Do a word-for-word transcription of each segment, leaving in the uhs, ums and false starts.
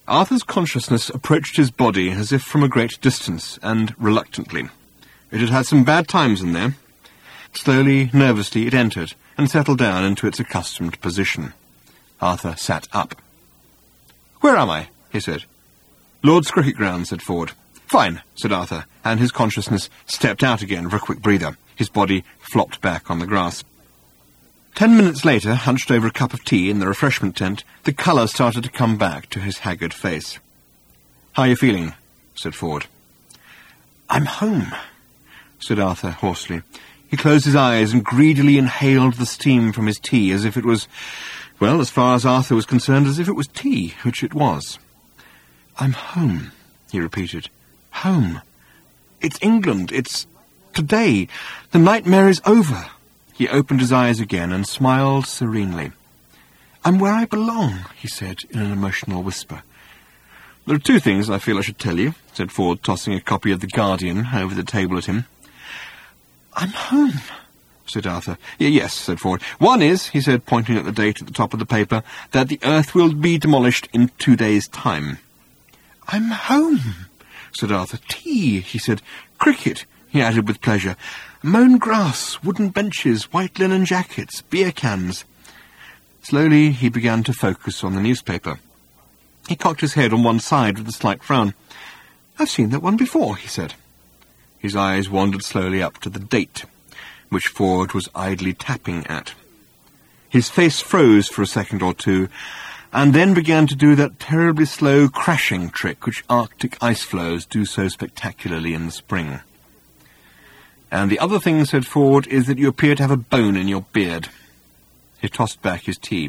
Arthur's consciousness approached his body as if from a great distance, and reluctantly. It had had some bad times in there. Slowly, nervously, it entered, and settled down into its accustomed position. Arthur sat up. "Where am I?" he said. "Lord's Cricket Ground," said Ford. "Fine," said Arthur, and his consciousness stepped out again for a quick breather. His body flopped back on the grass. Ten minutes later, hunched over a cup of tea in the refreshment tent, the colour started to come back to his haggard face. "How are you feeling?" said Ford. "I'm home," said Arthur hoarsely. He closed his eyes and greedily inhaled the steam from his tea as if it was, well, as far as Arthur was concerned, as if it was tea, which it was. "I'm home," he repeated. "Home. It's England. It's today. The nightmare is over." He opened his eyes again and smiled serenely. "I'm where I belong," he said in an emotional whisper. "There are two things I feel I should tell you," said Ford, tossing a copy of The Guardian over the table at him. "I'm home," said Arthur. Y yes, said Ford. "One is," he said, pointing at the date at the top of the paper, "that the Earth will be demolished in two days' time." "I'm home," said Arthur. "Tea," he said. "Cricket," he added with pleasure. "Mown grass, wooden benches, white linen jackets, beer cans." Slowly he began to focus on the newspaper. He cocked his head on one side with a slight frown. "I've seen that one before," he said. His eyes wandered slowly up to the date, which Ford was idly tapping at. His face froze for a second or two, and then began to do that terribly slow crashing trick which Arctic ice floes do so spectacularly in the spring. "And the other thing," said Ford, "is that you appear to have a bone in your beard." He tossed back his tea.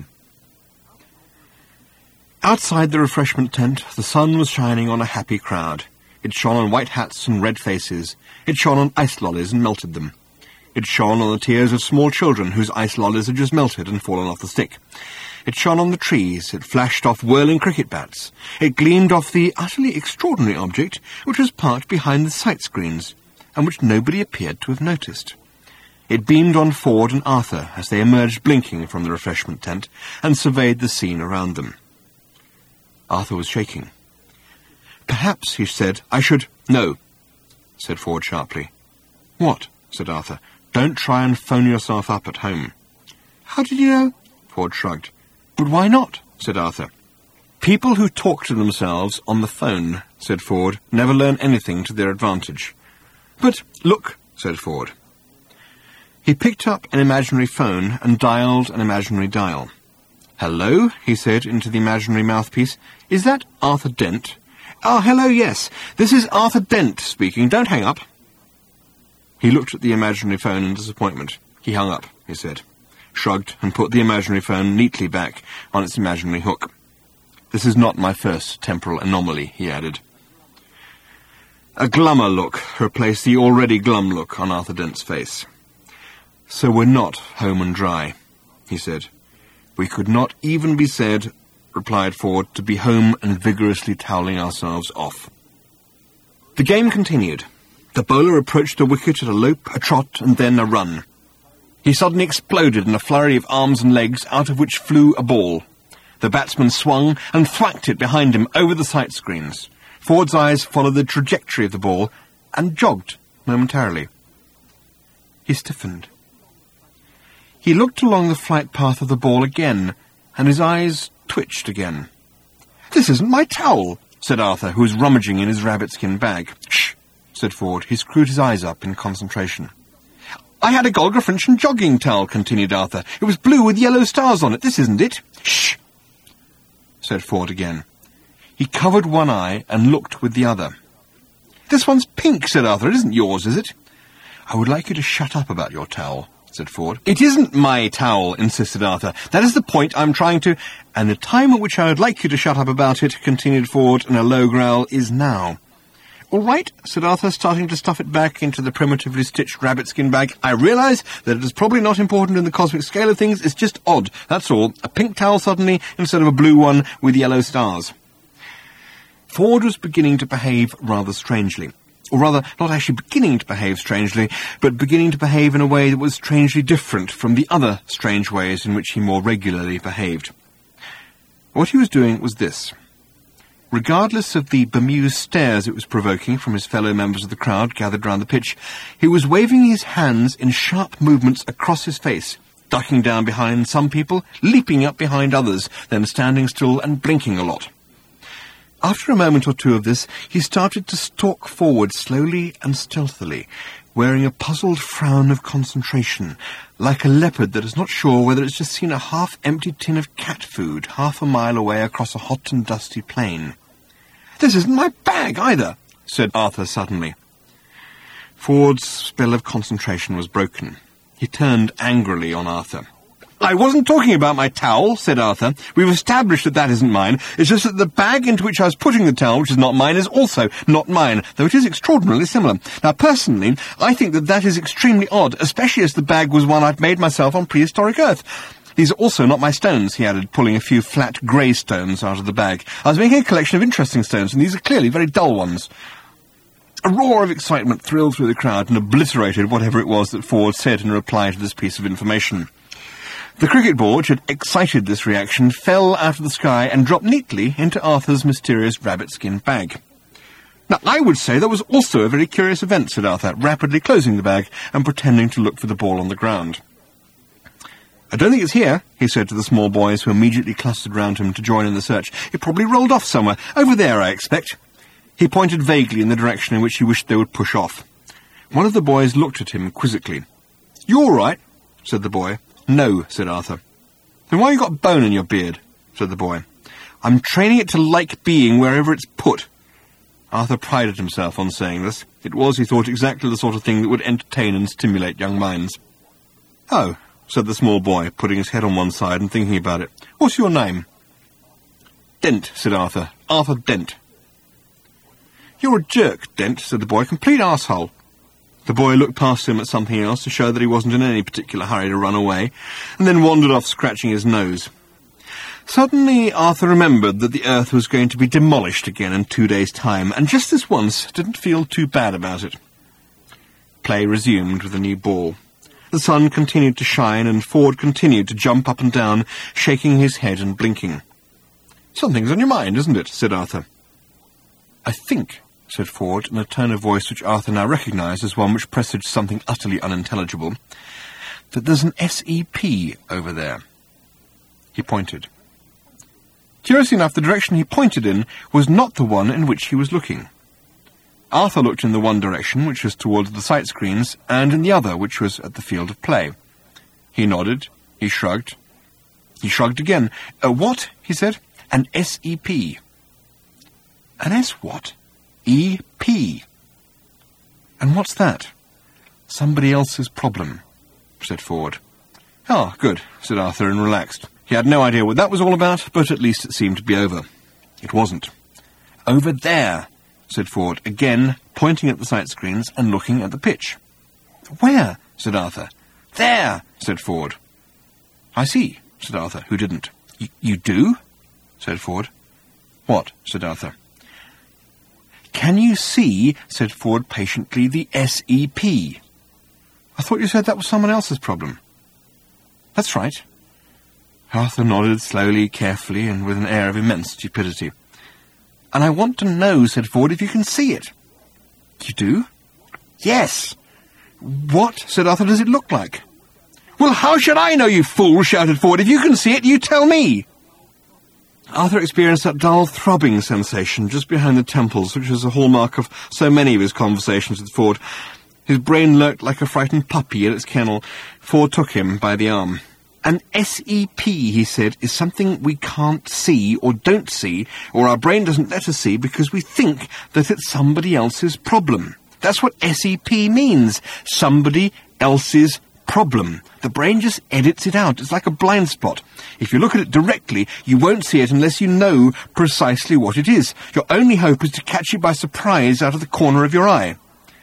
Outside the refreshment tent, the sun was shining on a happy crowd. It shone on white hats and red faces. It shone on ice lollies and melted them. It shone on the tears of small children whose ice lollies had just melted and fallen off the stick. It shone on the trees. It flashed off whirling cricket bats. It gleamed off the utterly extraordinary object which was parked behind the sight screens, and which nobody appeared to have noticed. It beamed on Ford and Arthur as they emerged blinking from the refreshment tent and surveyed the scene around them. Arthur was shaking. "Perhaps," he said, "I should—" "No," said Ford sharply. "What?" said Arthur. "Don't try and phone yourself up at home." "How did you know?" Ford shrugged. "But why not?" said Arthur. "People who talk to themselves on the phone," said Ford, "never learn anything to their advantage." "But look," said Ford. He picked up an imaginary phone and dialed an imaginary dial. "Hello," he said into the imaginary mouthpiece. "Is that Arthur Dent?" "Ah, hello, yes. This is Arthur Dent speaking. Don't hang up." He looked at the imaginary phone in disappointment. He hung up, he said, shrugged, and put the imaginary phone neatly back on its imaginary hook. "This is not my first temporal anomaly," he added. A glummer look replaced the already glum look on Arthur Dent's face. "So we're not home and dry," he said. "We could not even be said," replied Ford, "to be home and vigorously toweling ourselves off." The game continued. The bowler approached the wicket at a lope, a trot, and then a run. He suddenly exploded in a flurry of arms and legs, out of which flew a ball. The batsman swung and thwacked it behind him over the sight screens. Ford's eyes followed the trajectory of the ball and jogged momentarily. He stiffened. He looked along the flight path of the ball again, and his eyes twitched again. "This isn't my towel," said Arthur, who was rummaging in his rabbit-skin bag. "Shh," said Ford. He screwed his eyes up in concentration. "I had a Golgafrinchen jogging towel," continued Arthur. "It was blue with yellow stars on it. This isn't it." "Shh," said Ford again. He covered one eye and looked with the other. "This one's pink," said Arthur. "It isn't yours, is it?" "I would like you to shut up about your towel," said Ford. "It isn't my towel," insisted Arthur. "That is the point I'm trying to—" "And the time at which I would like you to shut up about it," continued Ford in a low growl, "is now." "All right," said Arthur, starting to stuff it back into the primitively stitched rabbit-skin bag. "I realise that it is probably not important in the cosmic scale of things. It's just odd, that's all. A pink towel suddenly, instead of a blue one with yellow stars." Ford was beginning to behave rather strangely. Or rather, not actually beginning to behave strangely, but beginning to behave in a way that was strangely different from the other strange ways in which he more regularly behaved. What he was doing was this. Regardless of the bemused stares it was provoking from his fellow members of the crowd gathered round the pitch, he was waving his hands in sharp movements across his face, ducking down behind some people, leaping up behind others, then standing still and blinking a lot. After a moment or two of this, he started to stalk forward slowly and stealthily, wearing a puzzled frown of concentration, like a leopard that is not sure whether it's just seen a half-empty tin of cat food half a mile away across a hot and dusty plain. "This isn't my bag, either," said Arthur suddenly. Ford's spell of concentration was broken. He turned angrily on Arthur. "I wasn't talking about my towel," said Arthur. "We've established that that isn't mine. It's just that the bag into which I was putting the towel, which is not mine, is also not mine, though it is extraordinarily similar. Now, personally, I think that that is extremely odd, especially as the bag was one I'd made myself on prehistoric Earth. These are also not my stones," he added, pulling a few flat grey stones out of the bag. "I was making a collection of interesting stones, and these are clearly very dull ones." A roar of excitement thrilled through the crowd and obliterated whatever it was that Ford said in reply to this piece of information. The cricket ball, which had excited this reaction, fell out of the sky and dropped neatly into Arthur's mysterious rabbit-skin bag. "Now, I would say that was also a very curious event," said Arthur, rapidly closing the bag and pretending to look for the ball on the ground. "I don't think it's here," he said to the small boys who immediately clustered round him to join in the search. "It probably rolled off somewhere. Over there, I expect." He pointed vaguely in the direction in which he wished they would push off. One of the boys looked at him quizzically. "You all right?" said the boy. "No," said Arthur. "Then why have you got a bone in your beard?" said the boy. "I'm training it to like being wherever it's put." Arthur prided himself on saying this. It was, he thought, exactly the sort of thing that would entertain and stimulate young minds. "Oh," said the small boy, putting his head on one side and thinking about it. "What's your name?" "Dent," said Arthur. "Arthur Dent." "You're a jerk, Dent," said the boy. "Complete arsehole." The boy looked past him at something else to show that he wasn't in any particular hurry to run away, and then wandered off scratching his nose. Suddenly Arthur remembered that the earth was going to be demolished again in two days' time, and just this once didn't feel too bad about it. Play resumed with a new ball. The sun continued to shine, and Ford continued to jump up and down, shaking his head and blinking. "Something's on your mind, isn't it?" said Arthur. "I think," said Ford, in a tone of voice which Arthur now recognised as one which presaged something utterly unintelligible, "that there's an S E P over there." He pointed. Curiously enough, the direction he pointed in was not the one in which he was looking. Arthur looked in the one direction, which was towards the sight screens, and in the other, which was at the field of play. He nodded. He shrugged. He shrugged again. "A what?" he said. "An S E P." "An S what?" E P. "And what's that?" "Somebody else's problem," said Ford. "Oh, good," said Arthur, and relaxed. He had no idea what that was all about, but at least it seemed to be over. It wasn't. "Over there," said Ford, again pointing at the sight screens and looking at the pitch. "Where?" said Arthur. "There," said Ford. "I see," said Arthur, who didn't. Y- you do?" said Ford. "What?" said Arthur. "Can you see," said Ford patiently, "the S E P? "I thought you said that was someone else's problem." "That's right." Arthur nodded slowly, carefully, and with an air of immense stupidity. "And I want to know," said Ford, "if you can see it." "You do?" "Yes." "What," said Arthur, "does it look like?" "Well, how should I know, you fool?" shouted Ford. "If you can see it, you tell me." Arthur experienced that dull throbbing sensation just behind the temples, which was a hallmark of so many of his conversations with Ford. His brain lurked like a frightened puppy in its kennel. Ford took him by the arm. "An S E P, he said, is something we can't see or don't see, or our brain doesn't let us see because we think that it's somebody else's problem. That's what S E P means. Somebody else's problem. The brain just edits it out. It's like a blind spot. If you look at it directly, you won't see it unless you know precisely what it is. Your only hope is to catch it by surprise out of the corner of your eye."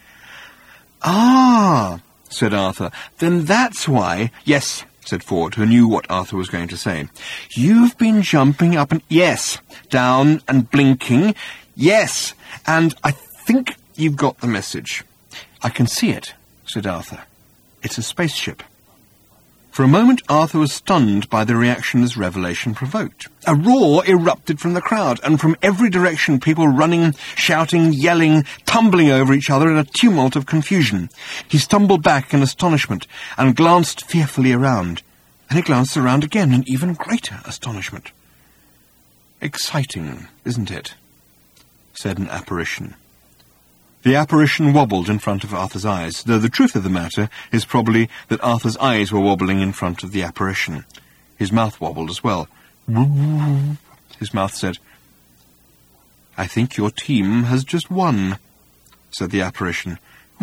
"Ah," said Arthur. "Then that's why—" "Yes," said Ford, who knew what Arthur was going to say. "You've been jumping up and—" "Yes." "Down and blinking." "Yes. And I think you've got the message." "I can see it," said Arthur. "It's a spaceship." For a moment, Arthur was stunned by the reaction this revelation provoked. A roar erupted from the crowd, and from every direction people running, shouting, yelling, tumbling over each other in a tumult of confusion. He stumbled back in astonishment and glanced fearfully around. And he glanced around again in even greater astonishment. "Exciting, isn't it?" said an apparition. The apparition wobbled in front of Arthur's eyes, though the truth of the matter is probably that Arthur's eyes were wobbling in front of the apparition. His mouth wobbled as well. His mouth said, "I think your team has just won," said the apparition.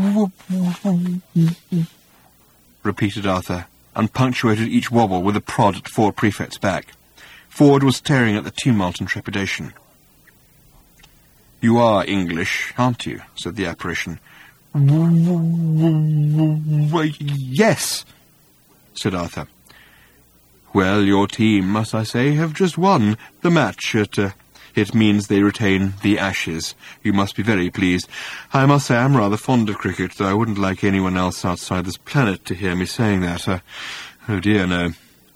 Repeated Arthur, and punctuated each wobble with a prod at Ford Prefect's back. Ford was staring at the tumult in trepidation. "You are English, aren't you?" said the apparition. "Yes," said Arthur. "Well, your team, must I say, have just won the match. At, uh, it means they retain the Ashes. You must be very pleased. I must say I'm rather fond of cricket, though I wouldn't like anyone else outside this planet to hear me saying that. Uh, oh dear, no."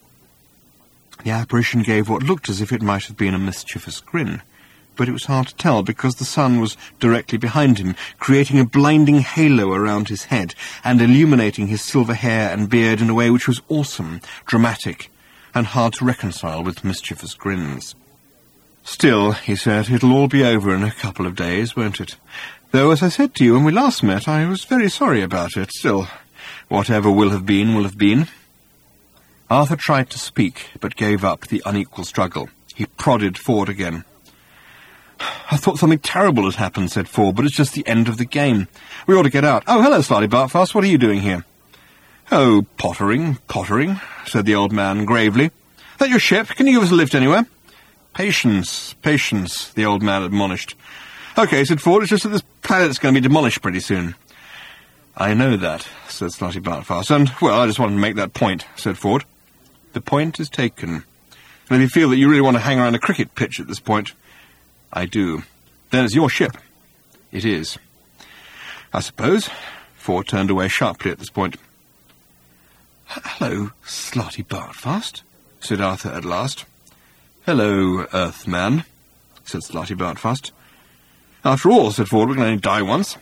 The apparition gave what looked as if it might have been a mischievous grin. But it was hard to tell because the sun was directly behind him, creating a blinding halo around his head and illuminating his silver hair and beard in a way which was awesome, dramatic, and hard to reconcile with mischievous grins. "Still," he said, "it'll all be over in a couple of days, won't it? Though, as I said to you when we last met, I was very sorry about it. Still, whatever will have been, will have been." Arthur tried to speak, but gave up the unequal struggle. He prodded Ford again. "I thought something terrible had happened," said Ford, "but it's just the end of the game. We ought to get out. Oh, hello, Slightly Bartfast. What are you doing here?" "Oh, pottering, pottering," said the old man gravely. "That your ship? Can you give us a lift anywhere?" "Patience, patience," the old man admonished. "OK," said Ford, "it's just that this planet's going to be demolished pretty soon." "I know that," said Slightly Bartfast, "and, well, I just wanted to make that point," said Ford. "The point is taken. And if you feel that you really want to hang around a cricket pitch at this point—" "I do." "Then it's your ship." "It is." "I suppose." Ford turned away sharply at this point. "Hello, Slightly Bartfast," said Arthur at last. "Hello, Earthman," said Slightly Bartfast. "After all," said Ford, "we can only die once."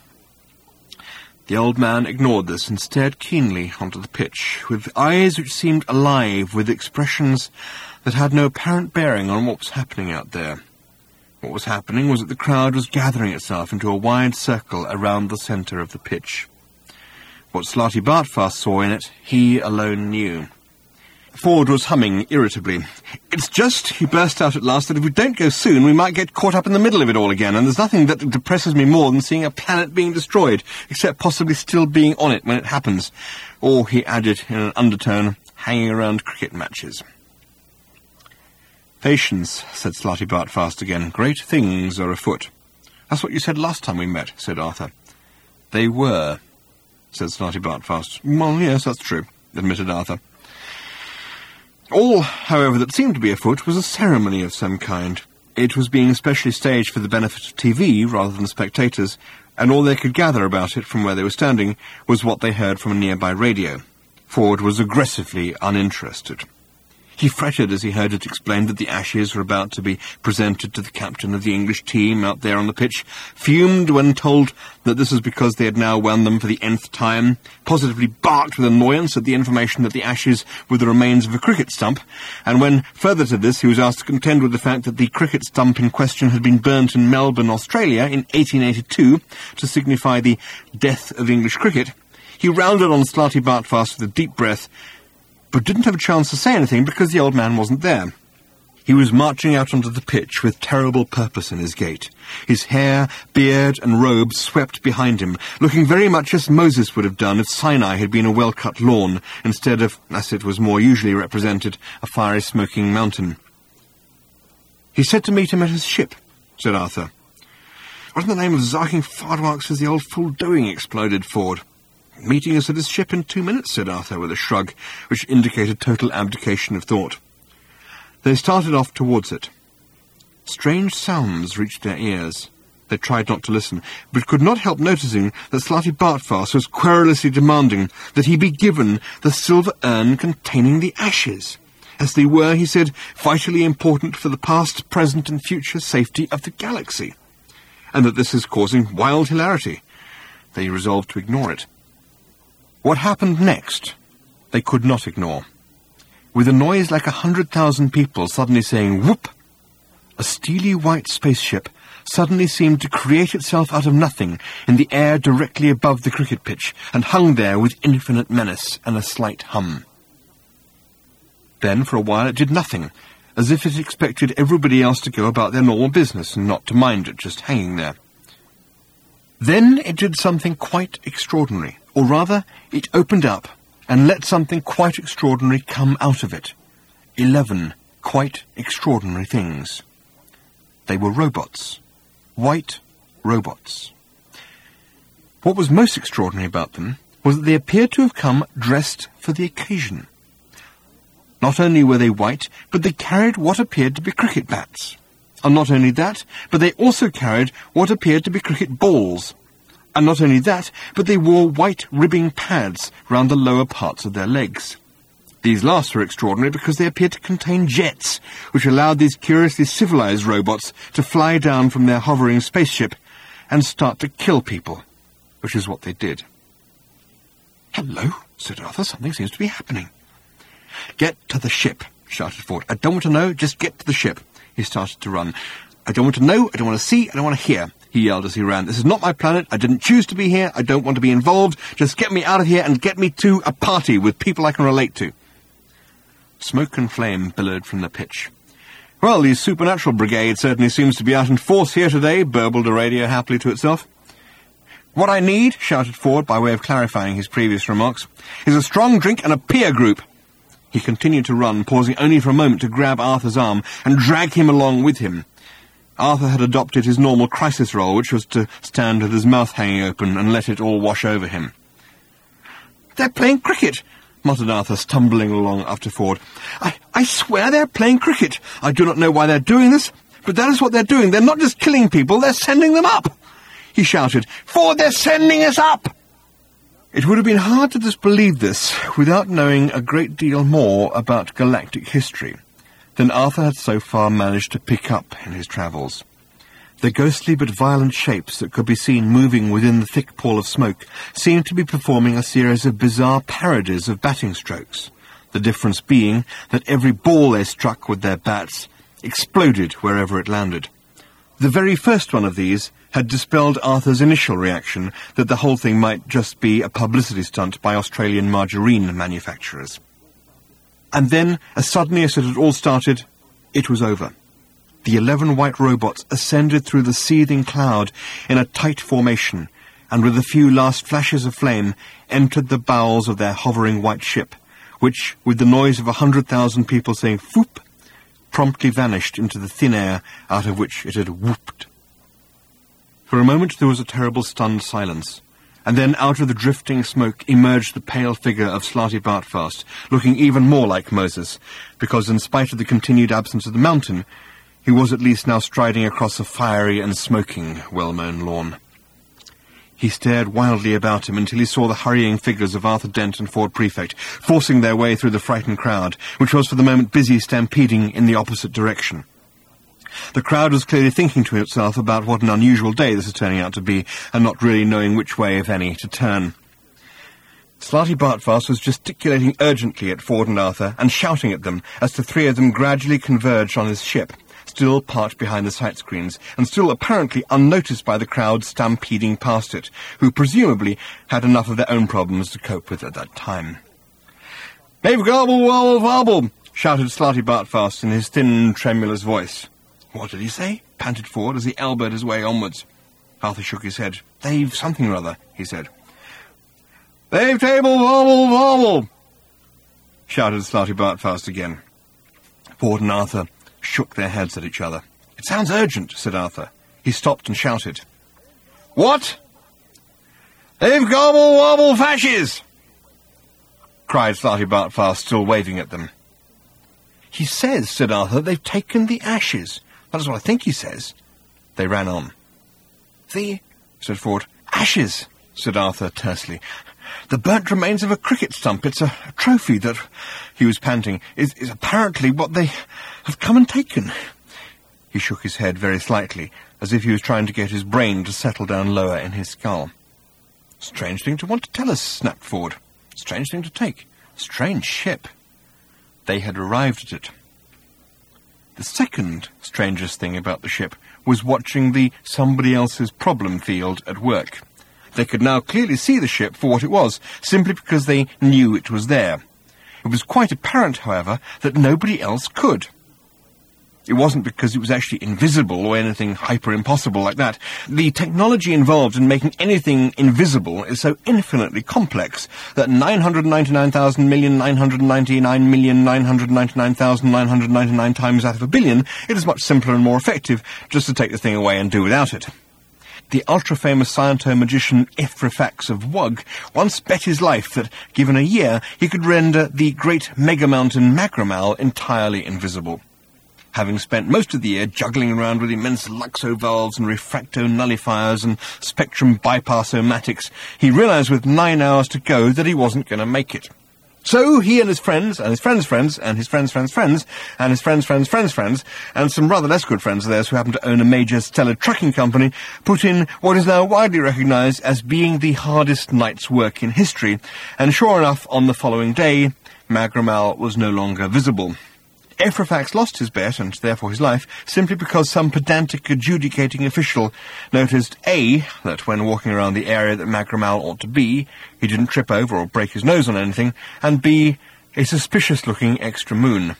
The old man ignored this and stared keenly onto the pitch, with eyes which seemed alive with expressions that had no apparent bearing on what was happening out there. What was happening was that the crowd was gathering itself into a wide circle around the centre of the pitch. What Slightly Bartfast saw in it, he alone knew. Ford was humming irritably. "It's just," he burst out at last, "that if we don't go soon, we might get caught up in the middle of it all again, and there's nothing that depresses me more than seeing a planet being destroyed, except possibly still being on it when it happens." Or, he added in an undertone, hanging around cricket matches. "Patience," said Slightly Bartfast again. "Great things are afoot." "That's what you said last time we met," said Arthur. "They were," said Slightly Bartfast. "Well, yes, that's true," admitted Arthur. All, however, that seemed to be afoot was a ceremony of some kind. It was being specially staged for the benefit of T V rather than spectators, and all they could gather about it from where they were standing was what they heard from a nearby radio. Ford was aggressively uninterested. He fretted as he heard it explained that the Ashes were about to be presented to the captain of the English team out there on the pitch, fumed when told that this was because they had now won them for the nth time, positively barked with annoyance at the information that the Ashes were the remains of a cricket stump, and when, further to this, he was asked to contend with the fact that the cricket stump in question had been burnt in Melbourne, Australia, in eighteen eighty-two, to signify the death of English cricket, he rounded on Slightly Bartfast with a deep breath, but didn't have a chance to say anything because the old man wasn't there. He was marching out onto the pitch with terrible purpose in his gait. His hair, beard, and robe swept behind him, looking very much as Moses would have done if Sinai had been a well-cut lawn, instead of, as it was more usually represented, a fiery smoking mountain. "He said to meet him at his ship," said Arthur. "What in the name of Zarking Fardwarks is the old fool doing?" exploded Ford. "Meeting us at his ship in two minutes," said Arthur with a shrug, which indicated total abdication of thought. They started off towards it. Strange sounds reached their ears. They tried not to listen, but could not help noticing that Slarty Bartfast was querulously demanding that he be given the silver urn containing the ashes, as they were, he said, vitally important for the past, present and future safety of the galaxy, and that this is causing wild hilarity. They resolved to ignore it. What happened next, they could not ignore. With a noise like a hundred thousand people suddenly saying whoop, a steely white spaceship suddenly seemed to create itself out of nothing in the air directly above the cricket pitch, and hung there with infinite menace and a slight hum. Then, for a while, it did nothing, as if it expected everybody else to go about their normal business and not to mind it just hanging there. Then it did something quite extraordinary, or rather, it opened up and let something quite extraordinary come out of it. Eleven quite extraordinary things. They were robots. White robots. What was most extraordinary about them was that they appeared to have come dressed for the occasion. Not only were they white, but they carried what appeared to be cricket bats. And not only that, but they also carried what appeared to be cricket balls. And not only that, but they wore white ribbing pads round the lower parts of their legs. These last were extraordinary because they appeared to contain jets, which allowed these curiously civilized robots to fly down from their hovering spaceship and start to kill people, which is what they did. "Hello," said Arthur, "something seems to be happening." "Get to the ship," shouted Ford. "I don't want to know, just get to the ship." He started to run. "I don't want to know, I don't want to see, I don't want to hear," he yelled as he ran. "This is not my planet, I didn't choose to be here, I don't want to be involved, just get me out of here and get me to a party with people I can relate to." Smoke and flame billowed from the pitch. "Well, the supernatural brigade certainly seems to be out in force here today," burbled a radio happily to itself. "What I need," shouted Ford, by way of clarifying his previous remarks, "is a strong drink and a peer group." He continued to run, pausing only for a moment to grab Arthur's arm and drag him along with him. Arthur had adopted his normal crisis role, which was to stand with his mouth hanging open and let it all wash over him. "They're playing cricket," muttered Arthur, stumbling along after Ford. I, I swear they're playing cricket. I do not know why they're doing this, but that is what they're doing. They're not just killing people, they're sending them up." He shouted, "Ford, they're sending us up!" It would have been hard to disbelieve this without knowing a great deal more about galactic history than Arthur had so far managed to pick up in his travels. The ghostly but violent shapes that could be seen moving within the thick pall of smoke seemed to be performing a series of bizarre parodies of batting strokes, the difference being that every ball they struck with their bats exploded wherever it landed. The very first one of these had dispelled Arthur's initial reaction that the whole thing might just be a publicity stunt by Australian margarine manufacturers. And then, as suddenly as it had all started, it was over. The eleven white robots ascended through the seething cloud in a tight formation, and with a few last flashes of flame, entered the bowels of their hovering white ship, which, with the noise of a hundred thousand people saying "foop," promptly vanished into the thin air out of which it had whooped. For a moment there was a terrible stunned silence, and then out of the drifting smoke emerged the pale figure of Slarty Bartfast, looking even more like Moses, because in spite of the continued absence of the mountain, he was at least now striding across a fiery and smoking, well-mown lawn. He stared wildly about him until he saw the hurrying figures of Arthur Dent and Ford Prefect, forcing their way through the frightened crowd, which was for the moment busy stampeding in the opposite direction. The crowd was clearly thinking to itself about what an unusual day this is turning out to be, and not really knowing which way, if any, to turn. Slarty Bartfast was gesticulating urgently at Ford and Arthur, and shouting at them, as the three of them gradually converged on his ship, still parked behind the sight screens, and still apparently unnoticed by the crowd stampeding past it, who presumably had enough of their own problems to cope with at that time. "They've gobble, wobble, wobble," shouted Slarty Bartfast in his thin, tremulous voice. "What did he say?" panted Ford as he elbowed his way onwards. Arthur shook his head. "They've something or other," he said. "They've table, wobble, wobble," shouted Slarty Bartfast again. Ford and Arthur shook their heads at each other. "It sounds urgent," said Arthur. He stopped and shouted. "What?" "They've gobble, wobble, fasces," cried Slarty Bartfast, still waving at them. "He says," said Arthur, "they've taken the ashes. That is what I think he says." They ran on. The... said Ford. Ashes, said Arthur tersely. The burnt remains of a cricket stump. It's a trophy that, he was panting, is, is apparently what they have come and taken. He shook his head very slightly, as if he was trying to get his brain to settle down lower in his skull. Strange thing to want to tell us, snapped Ford. Strange thing to take. Strange ship. They had arrived at it. The second strangest thing about the ship was watching the somebody else's problem field at work. They could now clearly see the ship for what it was, simply because they knew it was there. It was quite apparent, however, that nobody else could. It wasn't because it was actually invisible or anything hyper-impossible like that. The technology involved in making anything invisible is so infinitely complex that nine hundred ninety-nine thousand million nine hundred ninety-nine million nine hundred ninety-nine thousand nine hundred ninety-nine times out of a billion, it is much simpler and more effective just to take the thing away and do without it. The ultra-famous sciento-magician Ephrafax of Wug once bet his life that, given a year, he could render the great mega-mountain Magramal entirely invisible. Having spent most of the year juggling around with immense Luxo valves and refracto nullifiers and spectrum bypass-o-matics, he realized with nine hours to go that he wasn't going to make it. So he and his friends, and his friends' friends, and his friends' friends' friends, and his friends' friends' friends' friends, and some rather less good friends of theirs who happen to own a major stellar trucking company, put in what is now widely recognized as being the hardest night's work in history, and sure enough, on the following day, Magramal was no longer visible. Ephrafax lost his bet, and therefore his life, simply because some pedantic adjudicating official noticed A, that when walking around the area that Magramal ought to be, he didn't trip over or break his nose on anything, and B, a suspicious-looking extra moon.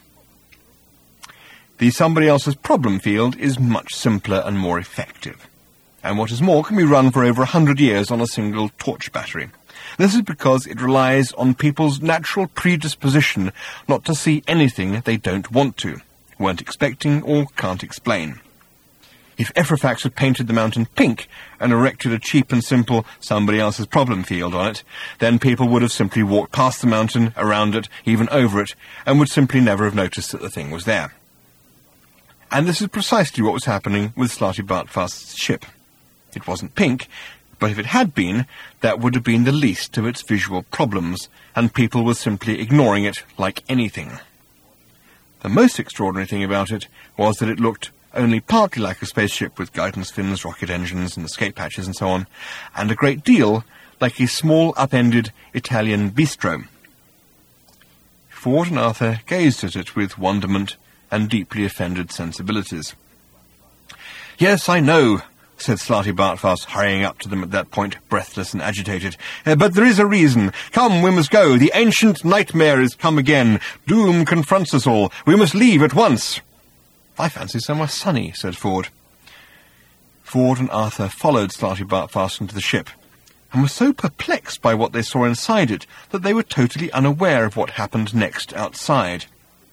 The somebody else's problem field is much simpler and more effective, and what is more, can be run for over a hundred years on a single torch battery. This is because it relies on people's natural predisposition not to see anything they don't want to, weren't expecting, or can't explain. If Ephrafax had painted the mountain pink and erected a cheap and simple somebody else's problem field on it, then people would have simply walked past the mountain, around it, even over it, and would simply never have noticed that the thing was there. And this is precisely what was happening with Slarty Bartfast's ship. It wasn't pink, but if it had been, that would have been the least of its visual problems, and people were simply ignoring it like anything. The most extraordinary thing about it was that it looked only partly like a spaceship with guidance fins, rocket engines, and escape hatches and so on, and a great deal like a small upended Italian bistro. Ford and Arthur gazed at it with wonderment and deeply offended sensibilities. "Yes, I know," said Slarty Bartfast, hurrying up to them at that point, breathless and agitated. Uh, but there is a reason. Come, we must go. The ancient nightmare is come again. Doom confronts us all. We must leave at once. I fancy somewhere sunny, said Ford. Ford and Arthur followed Slarty Bartfast into the ship, and were so perplexed by what they saw inside it that they were totally unaware of what happened next outside.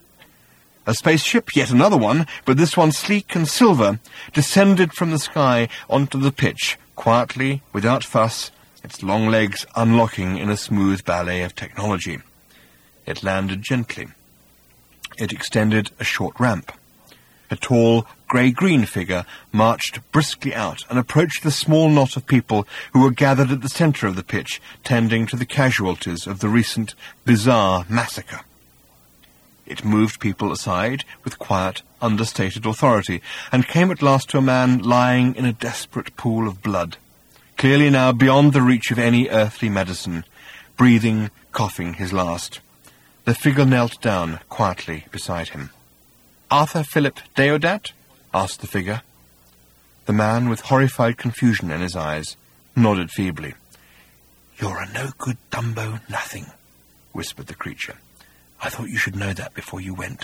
A spaceship, yet another one, but this one sleek and silver, descended from the sky onto the pitch, quietly, without fuss, its long legs unlocking in a smooth ballet of technology. It landed gently. It extended a short ramp. A tall, grey-green figure marched briskly out and approached the small knot of people who were gathered at the centre of the pitch, tending to the casualties of the recent bizarre massacre. It moved people aside with quiet, understated authority, and came at last to a man lying in a desperate pool of blood, clearly now beyond the reach of any earthly medicine, breathing, coughing his last. The figure knelt down quietly beside him. "Arthur Philip Deodat?" asked the figure. The man, with horrified confusion in his eyes, nodded feebly. "You're a no-good Dumbo nothing," whispered the creature. "I thought you should know that before you went."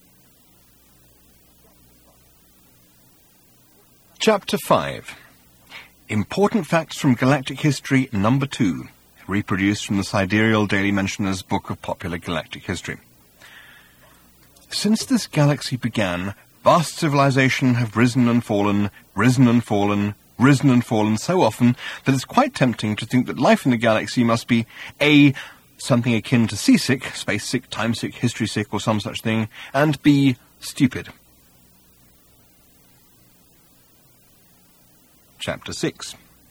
Chapter five. Important Facts from Galactic History Number two, reproduced from the Sidereal Daily Mentioner's Book of Popular Galactic History. Since this galaxy began, vast civilization have risen and fallen, risen and fallen, risen and fallen so often that it's quite tempting to think that life in the galaxy must be A, something akin to seasick, space-sick, time-sick, history-sick, or some such thing, and B, stupid. Chapter six.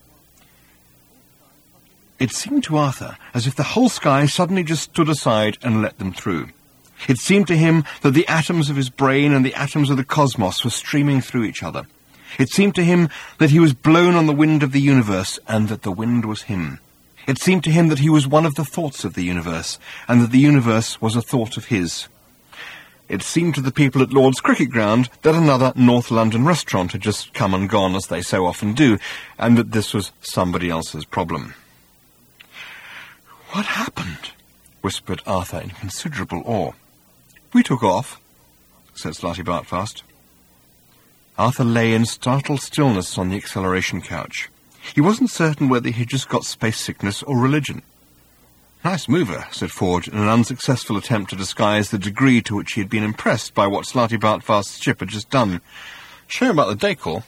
It seemed to Arthur as if the whole sky suddenly just stood aside and let them through. It seemed to him that the atoms of his brain and the atoms of the cosmos were streaming through each other. It seemed to him that he was blown on the wind of the universe, and that the wind was him. It seemed to him that he was one of the thoughts of the universe, and that the universe was a thought of his. It seemed to the people at Lord's Cricket Ground that another North London restaurant had just come and gone, as they so often do, and that this was somebody else's problem. "What happened?" whispered Arthur in considerable awe. "We took off," said Slarty Bartfast. Arthur lay in startled stillness on the acceleration couch. He wasn't certain whether he had just got space sickness or religion. "Nice mover," said Ford, in an unsuccessful attempt to disguise the degree to which he had been impressed by what Slarty Bartfast's ship had just done. "Show him about the decor."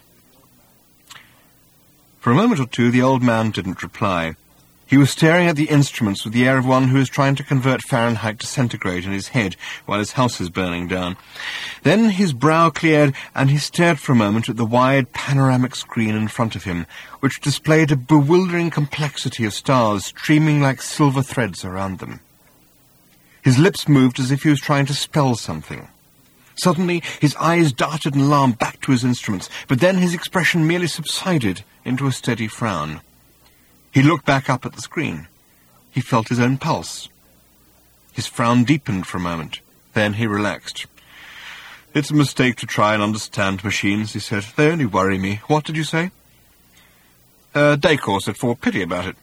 For a moment or two the old man didn't reply. He was staring at the instruments with the air of one who is trying to convert Fahrenheit to centigrade in his head while his house is burning down. Then his brow cleared, and he stared for a moment at the wide panoramic screen in front of him, which displayed a bewildering complexity of stars streaming like silver threads around them. His lips moved as if he was trying to spell something. Suddenly his eyes darted in alarm back to his instruments, but then his expression merely subsided into a steady frown. He looked back up at the screen. He felt his own pulse. His frown deepened for a moment. Then he relaxed. "It's a mistake to try and understand machines," he said. "They only worry me. What did you say?" Uh, Dacor said for pity about it.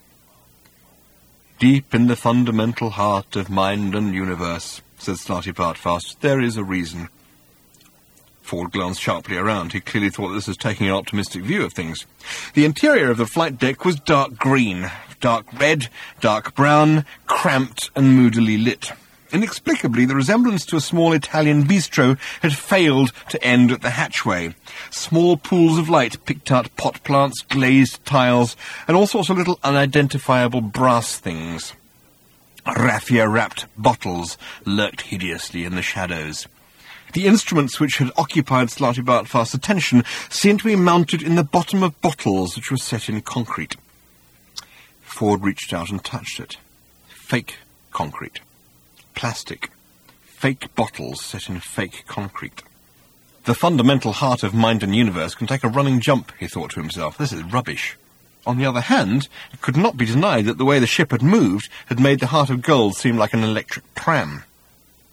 "Deep in the fundamental heart of mind and universe," said Slarty Bartfast, "there is a reason." Ford glanced sharply around. He clearly thought this was taking an optimistic view of things. The interior of the flight deck was dark green, dark red, dark brown, cramped and moodily lit. Inexplicably, the resemblance to a small Italian bistro had failed to end at the hatchway. Small pools of light picked out pot plants, glazed tiles, and all sorts of little unidentifiable brass things. Raffia-wrapped bottles lurked hideously in the shadows. The instruments which had occupied Slarty Bartfast's attention seemed to be mounted in the bottom of bottles which were set in concrete. Ford reached out and touched it. Fake concrete. Plastic. Fake bottles set in fake concrete. The fundamental heart of mind and universe can take a running jump, he thought to himself. This is rubbish. On the other hand, it could not be denied that the way the ship had moved had made the heart of gold seem like an electric pram.